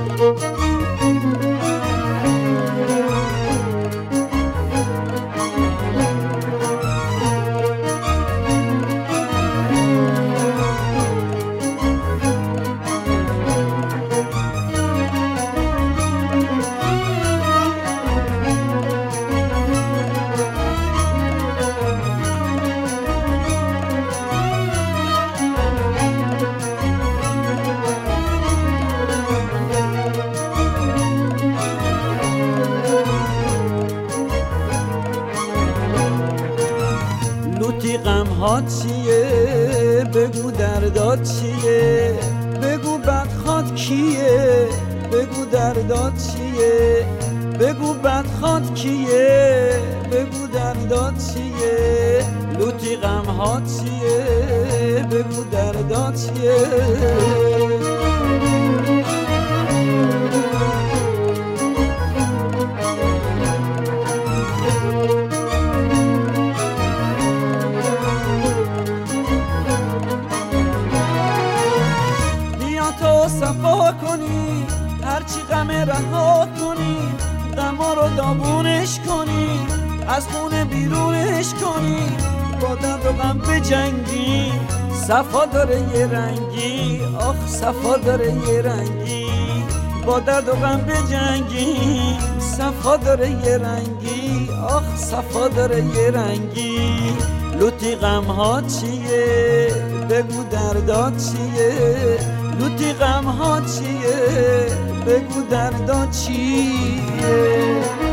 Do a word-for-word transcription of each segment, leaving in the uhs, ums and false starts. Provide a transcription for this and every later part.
غمهات چیه بگو دردات چیه بگو بدخواد کیه بگو دردات چیه بگو بدخواد کیه بگو دردات چیه لوتی غمهات چیه بگو دردات چیه صفا کنی هرچی غم رها کنی غما رو دابونش کنی از خونه بیرونش کنی با درد و غم بجنگی صفا داره یه رنگی آخ صفا داره یه رنگی با درد و غم بجنگی صفا داره یه رنگی آخ صفا داره یه رنگی لوتی غمهات چیه بگو دردات چیه لوتی غمهات چیه بگو دردات چیه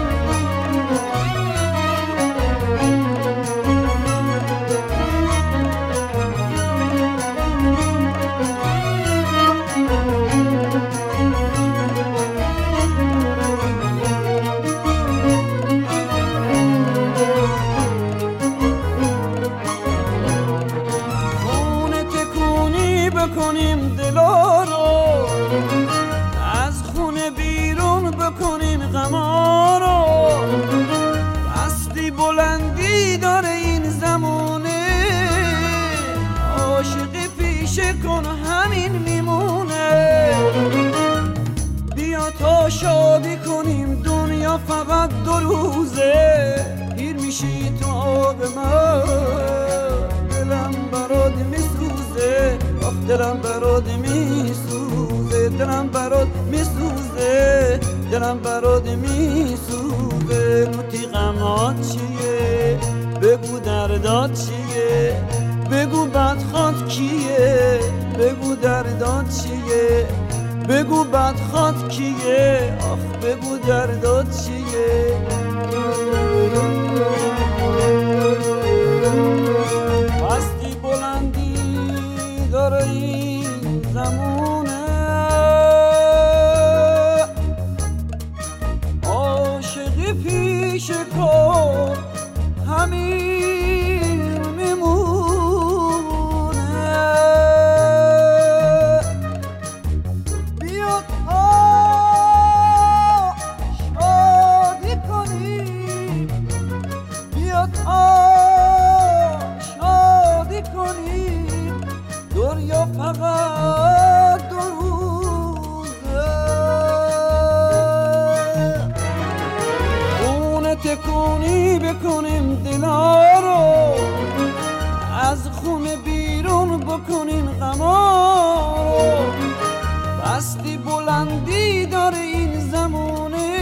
بکنیم دلا رو از خونه بیرون بکنیم غما رو بستی بلندی داره این زمونه عاشقی پیشه کن همین میمونه بیا تا شادی کنیم دنیا فقط دو روزه پیر میشی تو آب من دلم برات میسوزه دلم برات میسوزه دلم برات میسوزه دلم برات میسوزه لوتی غمات چیه بگو دردات چیه بگو بدخواد کیه بگو دردات چیه بگو بدخواد کیه آخ بگو دردات چیه هستی بلندی داره این زمونه عاشقی پیش کن همین میمونه بیا تا شادی کنی بیا تا شادی کنی دنیا فقط دو روزه خونه تکونی بکنیم دلا رو از خونه بیرون بکنیم غما رو بستی بلندی داره این زمونه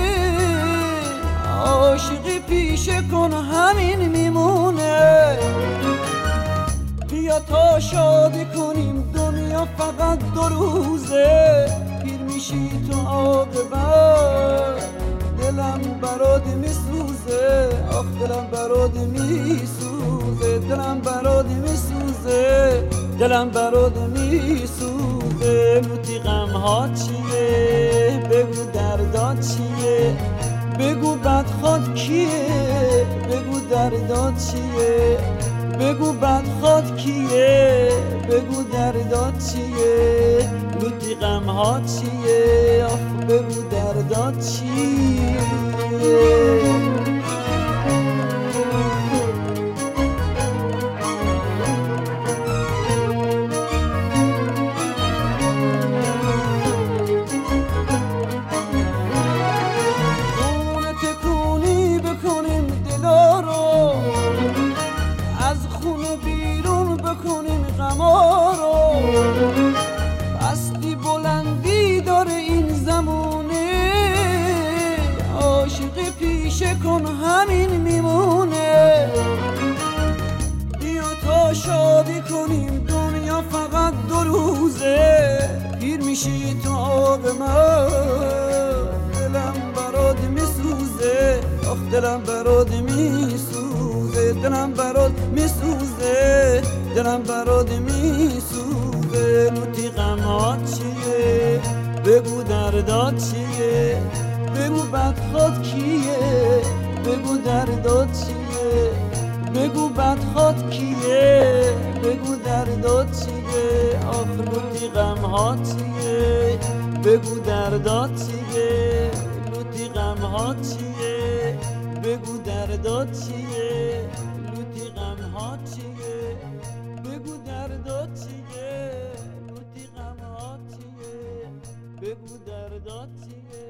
عاشقی پیشه کن همین میمونه بیا تا شادی کنیم دنیا فقط دو روزه پیر میشی تو عاقبت دلم برات میسوزه آخ دلم برات میسوزه دلم برات میسوزه دلم برات میسوزه لوتی غمهات چیه بگو دردات چیه بگو بدخواد کیه بگو دردات چیه بگو بدخواد کیه بگو دردات چیه لوتی غمهات چیه آخ بگو دردات چیه کار این زمونه، عاشق پیشه کن همین میمونه. بیا تا شادی کنیم دنیا فقط دو روزه، پیر میشی تا به من دلم برات میسوزه، آخ دلم برات میسوزه، دلم برات میسوزه، دلم برات میسوزه. لوتی غمات چیه بگو دردات چیه، بگو بدخواد کیه بگو دردات چیه، بگو بدخواد کیه بگو دردات چیه. آخ لوتی غمات چیه بگو دردات چیه، لوتی غمات چیه بگو دردات چیه، لوتی غمات چیه بگو دردات چیه، لوتی غمات چیه بگو دردات چیه.